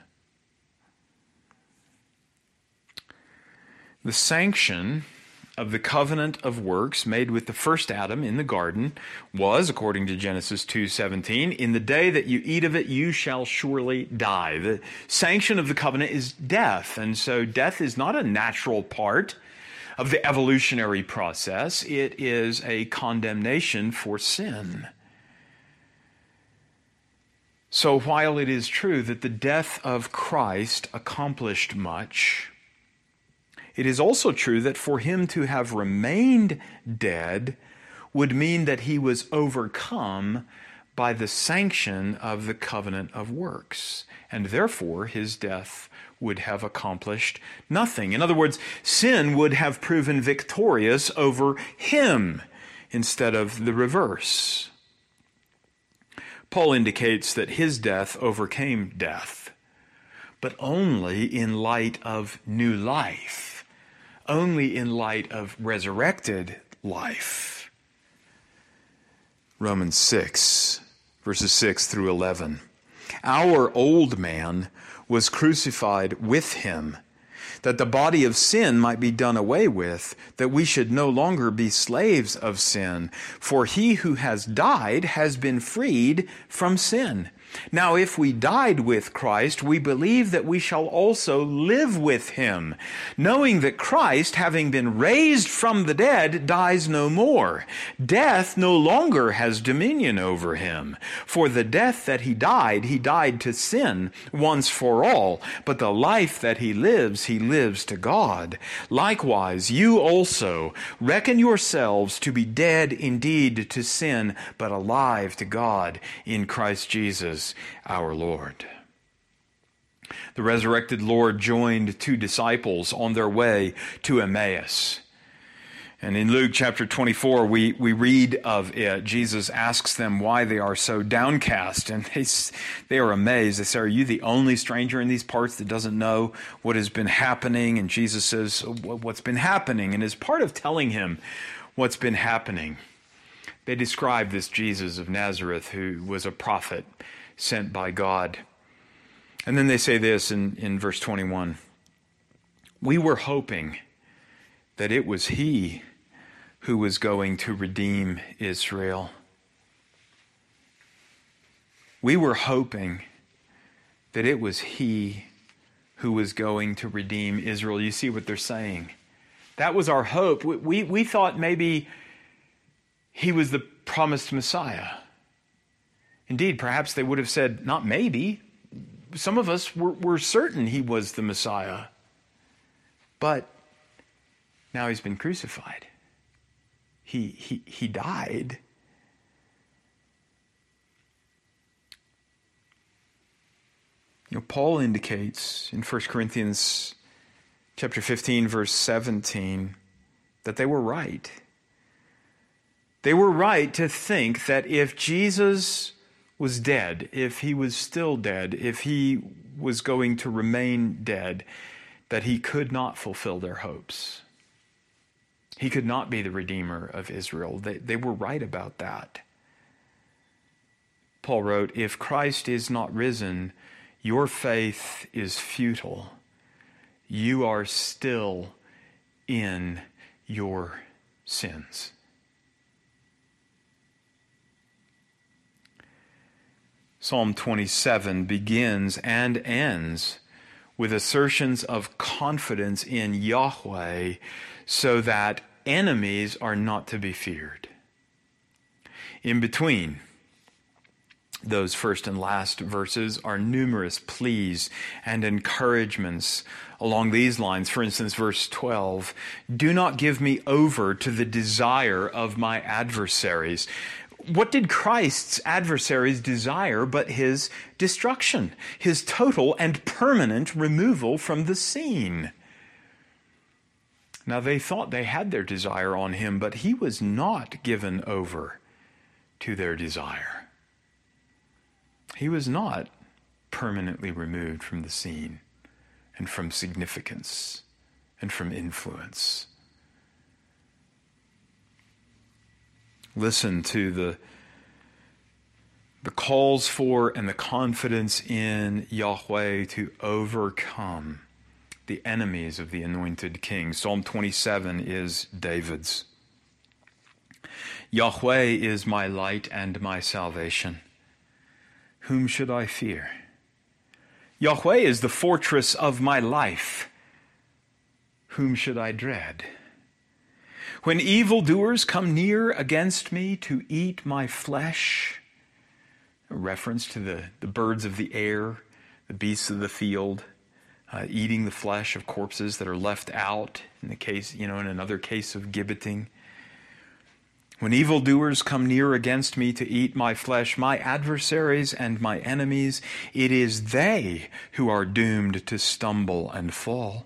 The sanction of the covenant of works made with the first Adam in the garden was, according to Genesis two seventeen, in the day that you eat of it, you shall surely die. The sanction of the covenant is death, and so death is not a natural part of the evolutionary process. It is a condemnation for sin. So while it is true that the death of Christ accomplished much, it is also true that for him to have remained dead would mean that he was overcome by the sanction of the covenant of works, and therefore his death would have accomplished nothing. In other words, sin would have proven victorious over him instead of the reverse. Paul indicates that his death overcame death, but only in light of new life, only in light of resurrected life. Romans six, verses six through eleven. Our old man was crucified with him, that the body of sin might be done away with, that we should no longer be slaves of sin. For he who has died has been freed from sin. Now, if we died with Christ, we believe that we shall also live with him, knowing that Christ, having been raised from the dead, dies no more. Death no longer has dominion over him. For the death that he died, he died to sin once for all. But the life that he lives, he lives to God. Likewise, you also reckon yourselves to be dead indeed to sin, but alive to God in Christ Jesus our Lord. The resurrected Lord joined two disciples on their way to Emmaus. And in Luke chapter twenty-four, we, we read of it. Jesus asks them why they are so downcast, and they, they are amazed. They say, are you the only stranger in these parts that doesn't know what has been happening? And Jesus says, what's been happening? And as part of telling him what's been happening, they describe this Jesus of Nazareth, who was a prophet sent by God. And then they say this in, in verse twenty-one. We were hoping that it was he who was going to redeem Israel. We were hoping that it was he who was going to redeem Israel. You see what they're saying? That was our hope. We, we, we thought maybe he was the promised Messiah. Indeed, perhaps they would have said, not maybe. Some of us were, were certain he was the Messiah. But now he's been crucified. He, he, he died. You know, Paul indicates in First Corinthians chapter fifteen, verse seventeen, that they were right. They were right to think that if Jesus was dead, if he was still dead, if he was going to remain dead, that he could not fulfill their hopes. He could not be the Redeemer of Israel. They, they were right about that. Paul wrote, "If Christ is not risen, your faith is futile. You are still in your sins." Psalm twenty-seven begins and ends with assertions of confidence in Yahweh so that enemies are not to be feared. In between those first and last verses are numerous pleas and encouragements along these lines. For instance, verse twelve, "Do not give me over to the desire of my adversaries." What did Christ's adversaries desire but his destruction, his total and permanent removal from the scene? Now they thought they had their desire on him, but he was not given over to their desire. He was not permanently removed from the scene and from significance and from influence. Listen to the, the calls for and the confidence in Yahweh to overcome the enemies of the anointed king. Psalm twenty-seven is David's. "Yahweh is my light and my salvation. Whom should I fear? Yahweh is the fortress of my life. Whom should I dread? When evildoers come near against me to eat my flesh," a reference to the, the birds of the air, the beasts of the field, uh, eating the flesh of corpses that are left out in the case, you know, in another case of gibbeting. "When evildoers come near against me to eat my flesh, my adversaries and my enemies, it is they who are doomed to stumble and fall.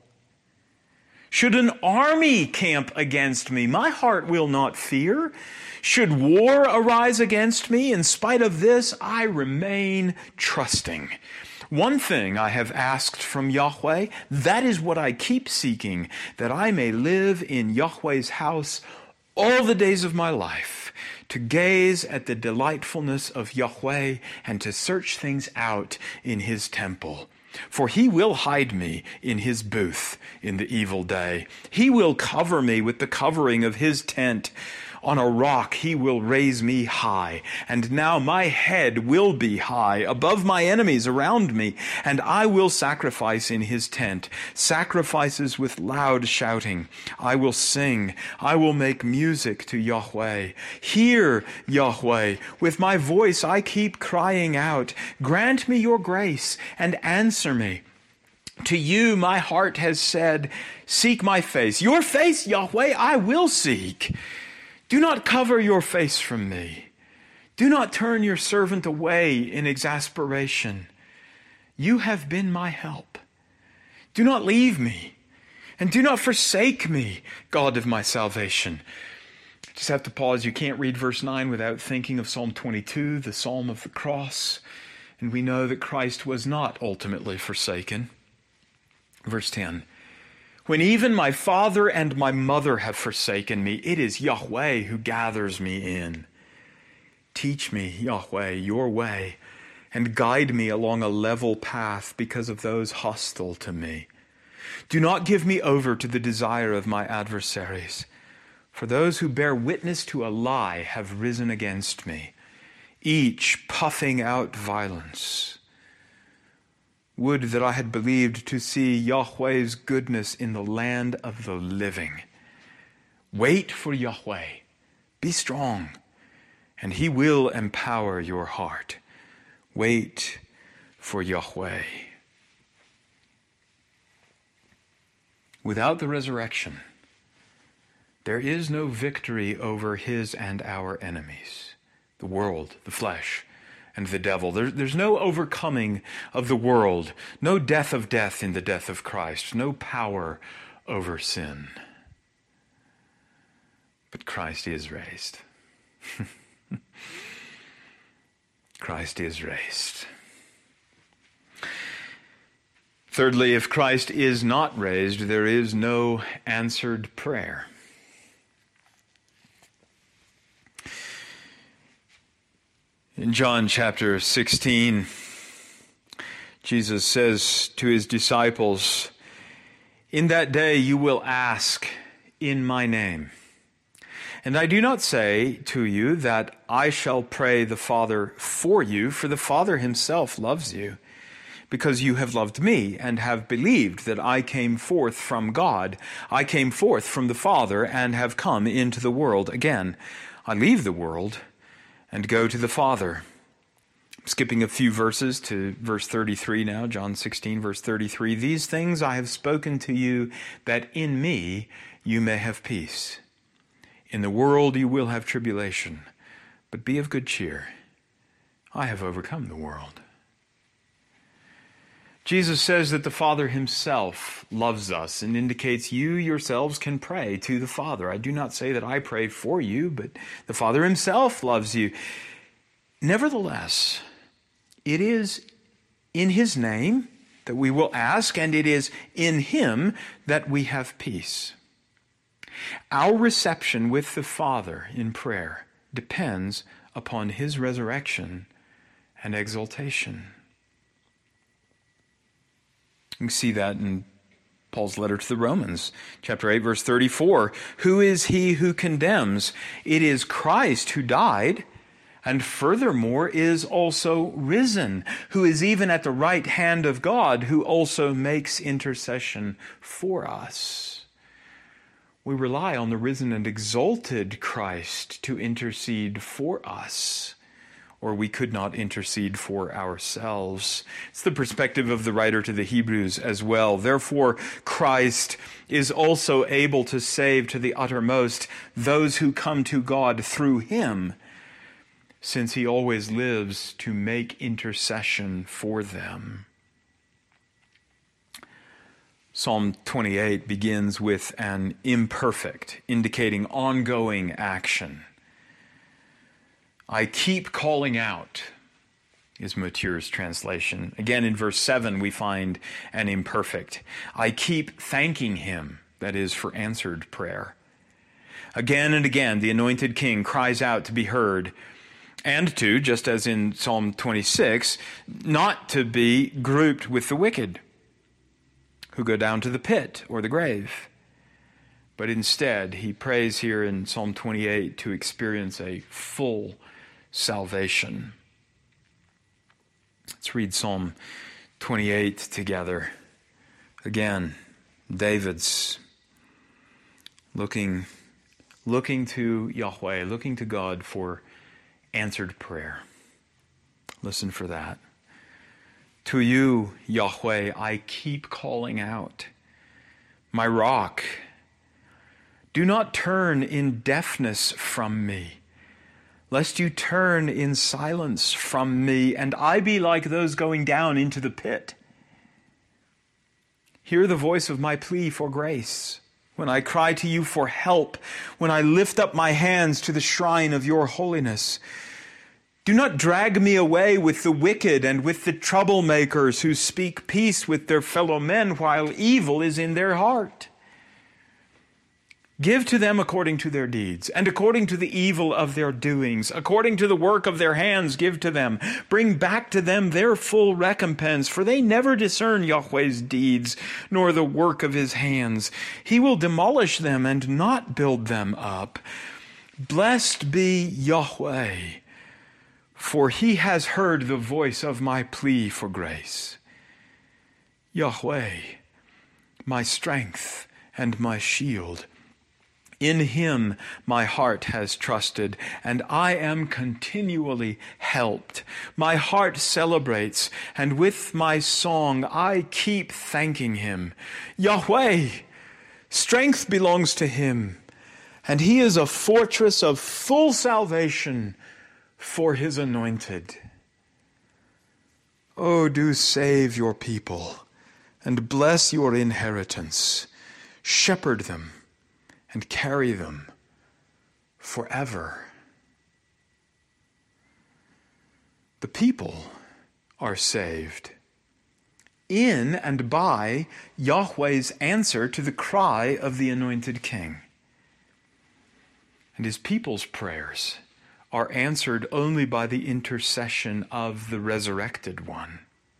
Should an army camp against me, my heart will not fear. Should war arise against me, in spite of this, I remain trusting. One thing I have asked from Yahweh, that is what I keep seeking, that I may live in Yahweh's house all the days of my life, to gaze at the delightfulness of Yahweh and to search things out in his temple. For he will hide me in his booth in the evil day. He will cover me with the covering of his tent. On a rock he will raise me high, and now my head will be high above my enemies around me, and I will sacrifice in his tent, sacrifices with loud shouting. I will sing, I will make music to Yahweh. Hear, Yahweh, with my voice I keep crying out. Grant me your grace and answer me. To you my heart has said, seek my face. Your face, Yahweh, I will seek. Do not cover your face from me. Do not turn your servant away in exasperation. You have been my help. Do not leave me, and do not forsake me, God of my salvation. Just have to pause. You can't read verse nine without thinking of Psalm twenty-two, the Psalm of the Cross. And we know that Christ was not ultimately forsaken. Verse ten. When even my father and my mother have forsaken me, it is Yahweh who gathers me in. Teach me, Yahweh, your way, and guide me along a level path because of those hostile to me. Do not give me over to the desire of my adversaries, for those who bear witness to a lie have risen against me, each puffing out violence. Would that I had believed to see Yahweh's goodness in the land of the living. Wait for Yahweh. Be strong, and he will empower your heart. Wait for Yahweh. Without the resurrection, there is no victory over his and our enemies, the world, the flesh, and the devil. There, there's no overcoming of the world, no death of death in the death of Christ, no power over sin. But Christ is raised. Christ is raised. Thirdly, if Christ is not raised, there is no answered prayer. In John chapter sixteen, Jesus says to his disciples, "In that day you will ask in my name. And I do not say to you that I shall pray the Father for you, for the Father himself loves you, because you have loved me and have believed that I came forth from God. I came forth from the Father and have come into the world. Again, I leave the world and go to the Father." I'm skipping a few verses to verse thirty-three now, John sixteen, verse thirty-three. "These things I have spoken to you, that in me you may have peace. In the world you will have tribulation, but be of good cheer. I have overcome the world." Jesus says that the Father himself loves us and indicates you yourselves can pray to the Father. I do not say that I pray for you, but the Father himself loves you. Nevertheless, it is in his name that we will ask, and it is in him that we have peace. Our reception with the Father in prayer depends upon his resurrection and exaltation. You can see that in Paul's letter to the Romans, chapter eight, verse thirty-four. "Who is he who condemns? It is Christ who died, and furthermore is also risen, who is even at the right hand of God, who also makes intercession for us." We rely on the risen and exalted Christ to intercede for us, or we could not intercede for ourselves. It's the perspective of the writer to the Hebrews as well. Therefore, Christ is also able to save to the uttermost those who come to God through him, since he always lives to make intercession for them. Psalm twenty-eight begins with an imperfect, indicating ongoing action. "I keep calling out," is Mature's translation. Again, in verse seven, we find an imperfect. "I keep thanking him," that is, for answered prayer. Again and again, the anointed king cries out to be heard, and to, just as in Psalm twenty-six, not to be grouped with the wicked, who go down to the pit or the grave. But instead, he prays here in Psalm twenty-eight to experience a full salvation. Let's read Psalm twenty-eight together. Again, David's looking, looking to Yahweh, looking to God for answered prayer. Listen for that. "To you, Yahweh, I keep calling out, my rock. Do not turn in deafness from me, lest you turn in silence from me, and I be like those going down into the pit. Hear the voice of my plea for grace, when I cry to you for help, when I lift up my hands to the shrine of your holiness. Do not drag me away with the wicked and with the troublemakers who speak peace with their fellow men while evil is in their heart. Give to them according to their deeds, and according to the evil of their doings. According to the work of their hands, give to them. Bring back to them their full recompense, for they never discern Yahweh's deeds, nor the work of his hands. He will demolish them and not build them up. Blessed be Yahweh, for he has heard the voice of my plea for grace. Yahweh, my strength and my shield. In him my heart has trusted, and I am continually helped. My heart celebrates, and with my song I keep thanking him. Yahweh, strength belongs to him, and he is a fortress of full salvation for his anointed. Oh, do save your people and bless your inheritance. Shepherd them and carry them forever. The people are saved in and by Yahweh's answer to the cry of the anointed king. And his people's prayers are answered only by the intercession of the resurrected one.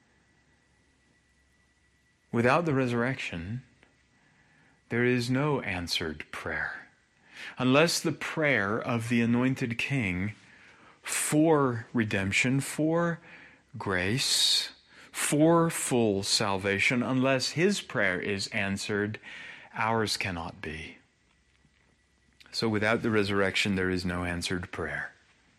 Without the resurrection, there is no answered prayer, unless the prayer of the anointed king for redemption, for grace, for full salvation, unless his prayer is answered, ours cannot be. So without the resurrection, there is no answered prayer.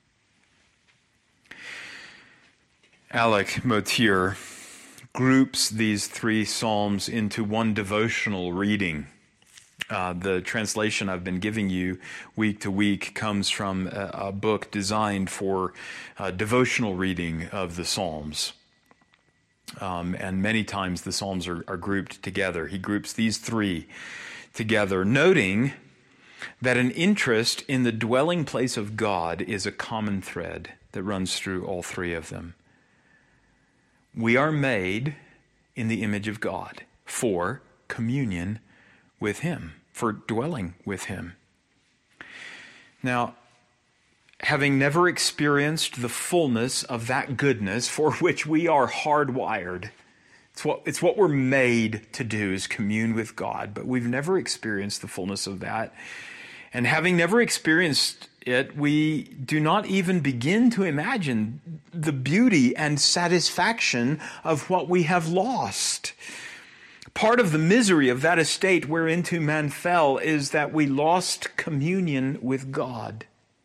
Alec Motyer groups these three psalms into one devotional reading. Uh, the translation I've been giving you week to week comes from a, a book designed for uh, devotional reading of the Psalms. Um, and many times the Psalms are, are grouped together. He groups these three together, noting that an interest in the dwelling place of God is a common thread that runs through all three of them. We are made in the image of God for communion with Him, for dwelling with Him. Now, having never experienced the fullness of that goodness for which we are hardwired, it's what, it's what we're made to do, is commune with God, but we've never experienced the fullness of that. And having never experienced it, we do not even begin to imagine the beauty and satisfaction of what we have lost. Part of the misery of that estate whereinto man fell is that we lost communion with God.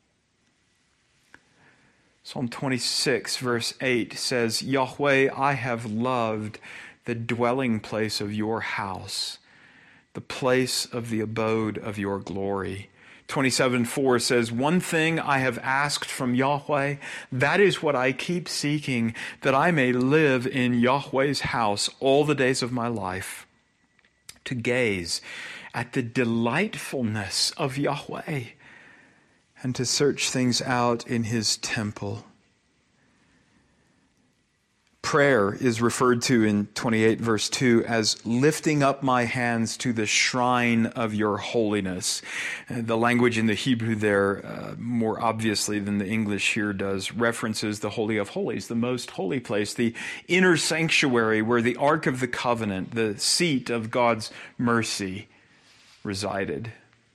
Psalm twenty-six, verse eight says, Yahweh, I have loved the dwelling place of your house, the place of the abode of your glory. twenty-seven four says, one thing I have asked from Yahweh, that is what I keep seeking, that I may live in Yahweh's house all the days of my life, to gaze at the delightfulness of Yahweh and to search things out in His temple. Prayer is referred to in twenty-eight verse two as lifting up my hands to the shrine of your holiness. Uh, the language in the Hebrew there, uh, more obviously than the English here does, references the Holy of Holies, the most holy place, the inner sanctuary where the Ark of the Covenant, the seat of God's mercy, resided.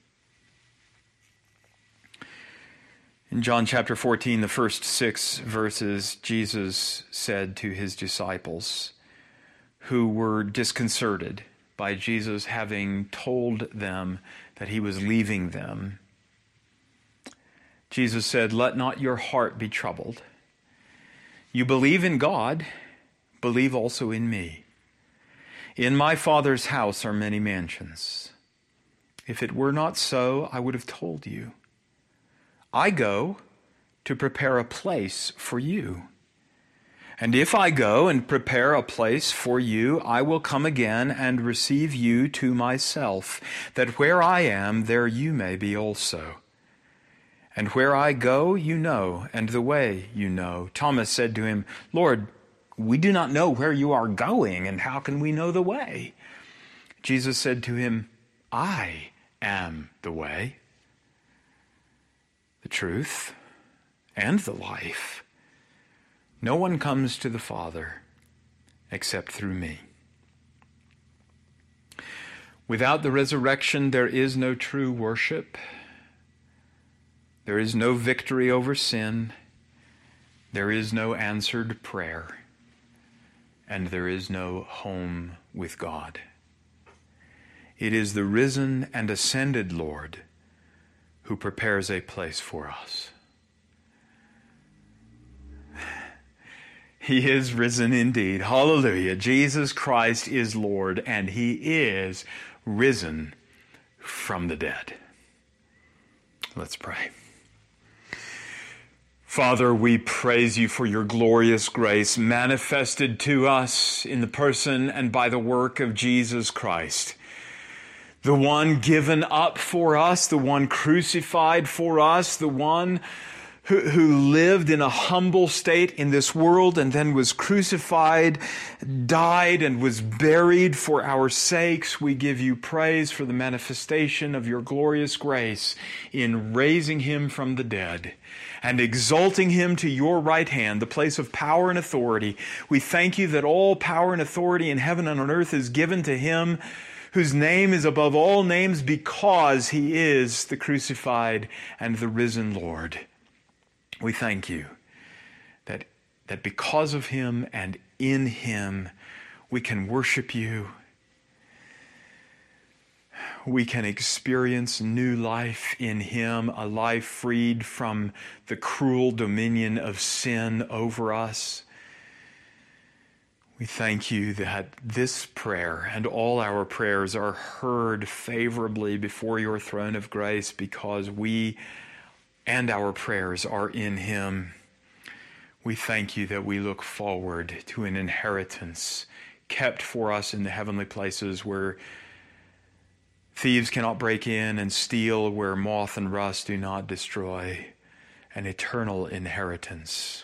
In John chapter fourteen, the first six verses, Jesus said to His disciples, who were disconcerted by Jesus having told them that He was leaving them, Jesus said, let not your heart be troubled. You believe in God, believe also in me. In my Father's house are many mansions. If it were not so, I would have told you. I go to prepare a place for you. And if I go and prepare a place for you, I will come again and receive you to myself, that where I am, there you may be also. And where I go, you know, and the way you know. Thomas said to him, Lord, we do not know where you are going, and how can we know the way? Jesus said to him, I am the way, the truth, and the life. No one comes to the Father except through me. Without the resurrection, there is no true worship. There is no victory over sin. There is no answered prayer. And there is no home with God. It is the risen and ascended Lord who prepares a place for us. He is risen indeed. Hallelujah. Jesus Christ is Lord, and He is risen from the dead. Let's pray. Father, we praise you for your glorious grace manifested to us in the person and by the work of Jesus Christ, the one given up for us, the one crucified for us, the one who, who lived in a humble state in this world and then was crucified, died, and was buried for our sakes. We give you praise for the manifestation of your glorious grace in raising him from the dead and exalting him to your right hand, the place of power and authority. We thank you that all power and authority in heaven and on earth is given to him whose name is above all names, because he is the crucified and the risen Lord. We thank you that, that because of him and in him, we can worship you. We can experience new life in him, a life freed from the cruel dominion of sin over us. We thank you that this prayer and all our prayers are heard favorably before your throne of grace, because we and our prayers are in him. We thank you that we look forward to an inheritance kept for us in the heavenly places, where thieves cannot break in and steal, where moth and rust do not destroy, an eternal inheritance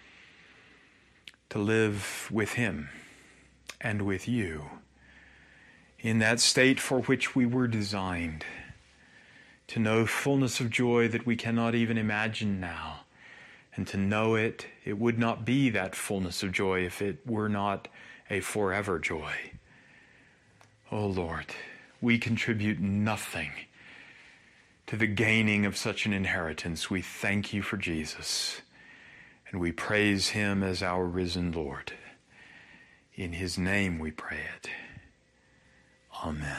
to live with him and with you in that state for which we were designed, to know fullness of joy that we cannot even imagine now, and to know it, it would not be that fullness of joy if it were not a forever joy. Oh Lord, we contribute nothing to the gaining of such an inheritance. We thank you for Jesus, and we praise him as our risen Lord. In his name we pray it. Amen.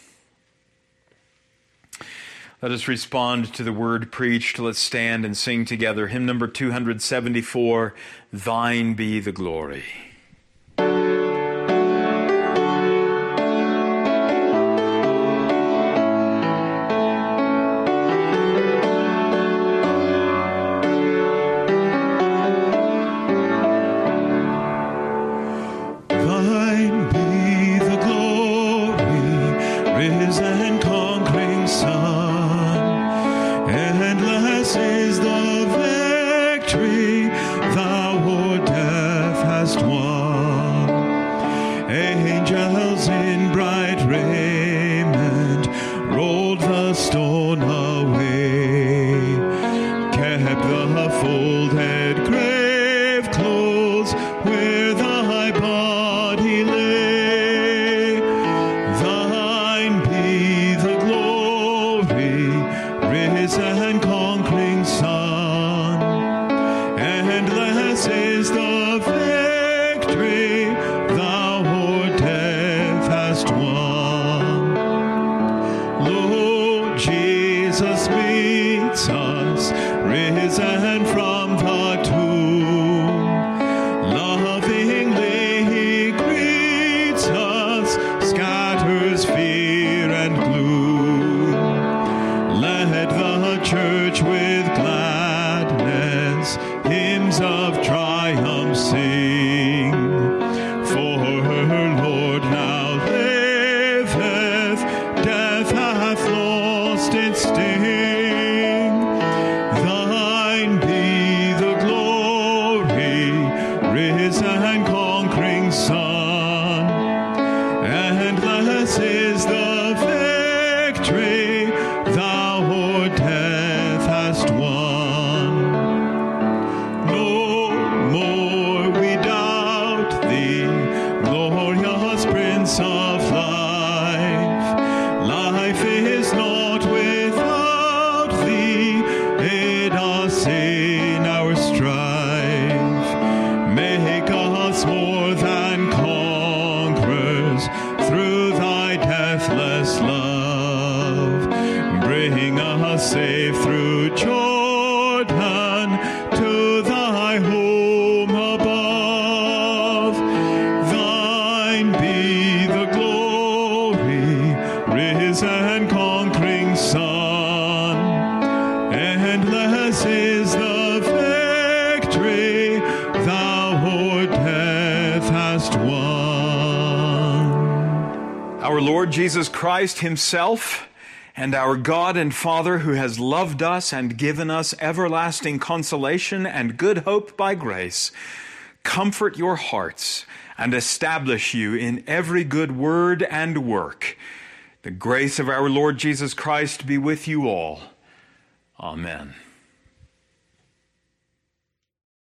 Let us respond to the word preached. Let's stand and sing together. Hymn number two seventy-four, Thine Be the Glory. Son, endless is the faith. last one. Our Lord Jesus Christ himself, and our God and Father, who has loved us and given us everlasting consolation and good hope by grace, comfort your hearts and establish you in every good word and work. The grace of our Lord Jesus Christ be with you all. Amen.